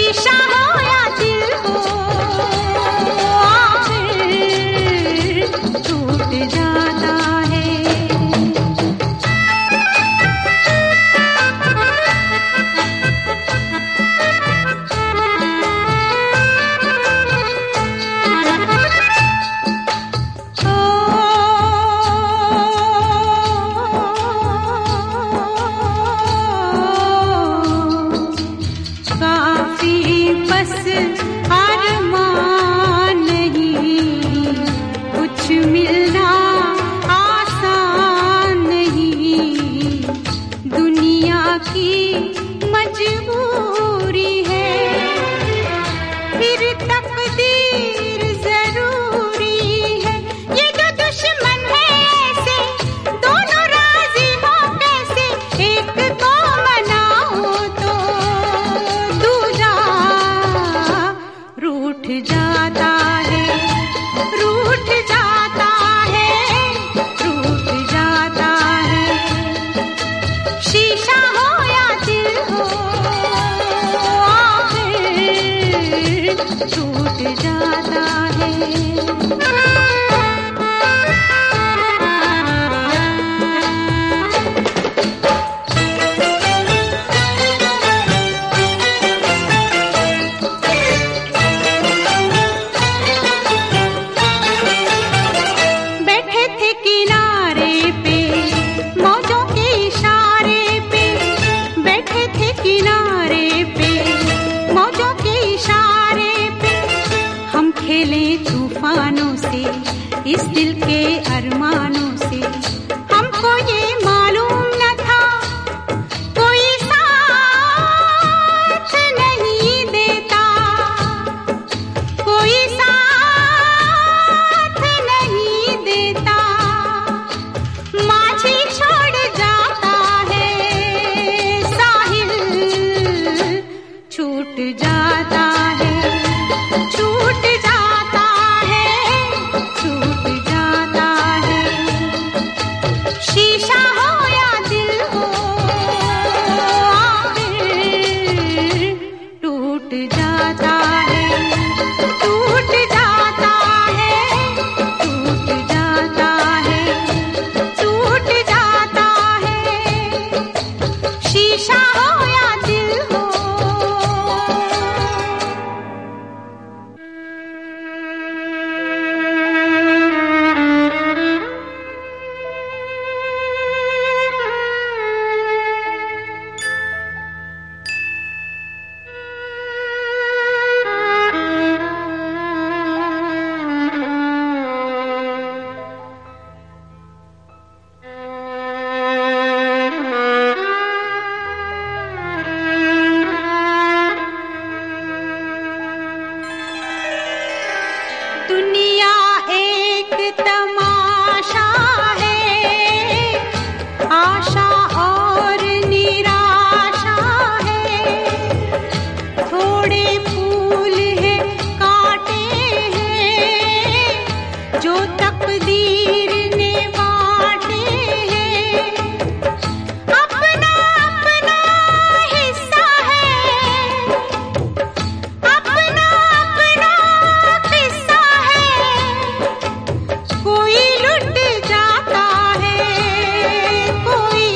शीशा हो या दिल हो, आखिर टूट जाता है। अरमान नहीं, कुछ मिलना आसान नहीं, दुनिया की मजबूरी है, फिर तकदीर जरूरी है। ये जो दुश्मन है ऐसे, दोनों राजी हो कैसे, एक को मनाओ तो दूजा रूठ जाता है, रूठ जाता है, रूठ जाता है। शीशा हो या दिल हो, आखिर टूट जाता है। तूफानों से, इस दिल के अरमानों से, हमको ये मालूम न था कोई साथ नहीं देता, कोई साथ नहीं देता। माझी छोड़ जाता है, साहिल छूट जाता है, छूट जाता है, छूट जाता है। शीशा हो या दिल हो, आखिर टूट जाता है, टूट जाता है, टूट जाता है, टूट जाता है। शीशा हो या दिल हो। दुनिया एक तमाशा है, आशा और निराशा है, थोड़े फूल हैं कांटे हैं, जो तकदीर ने बांटे हैं। अपना अपना हिस्सा है, अपना अपना किस्सा है, कोई लुट जाता है, कोई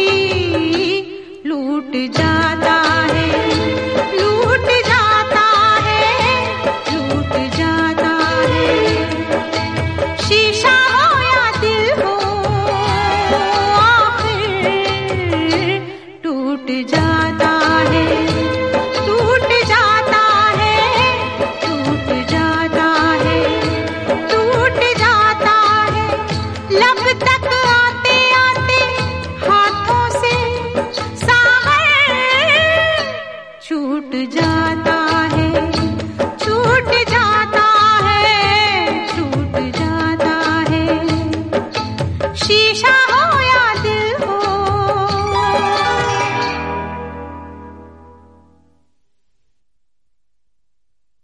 लूट जाता है, लूट जाता है, लूट जाता है। शीशा हो या दिल हो, आखिर टूट जाता है, टूट जाता है, टूट जाता है, टूट जाता है। लब तक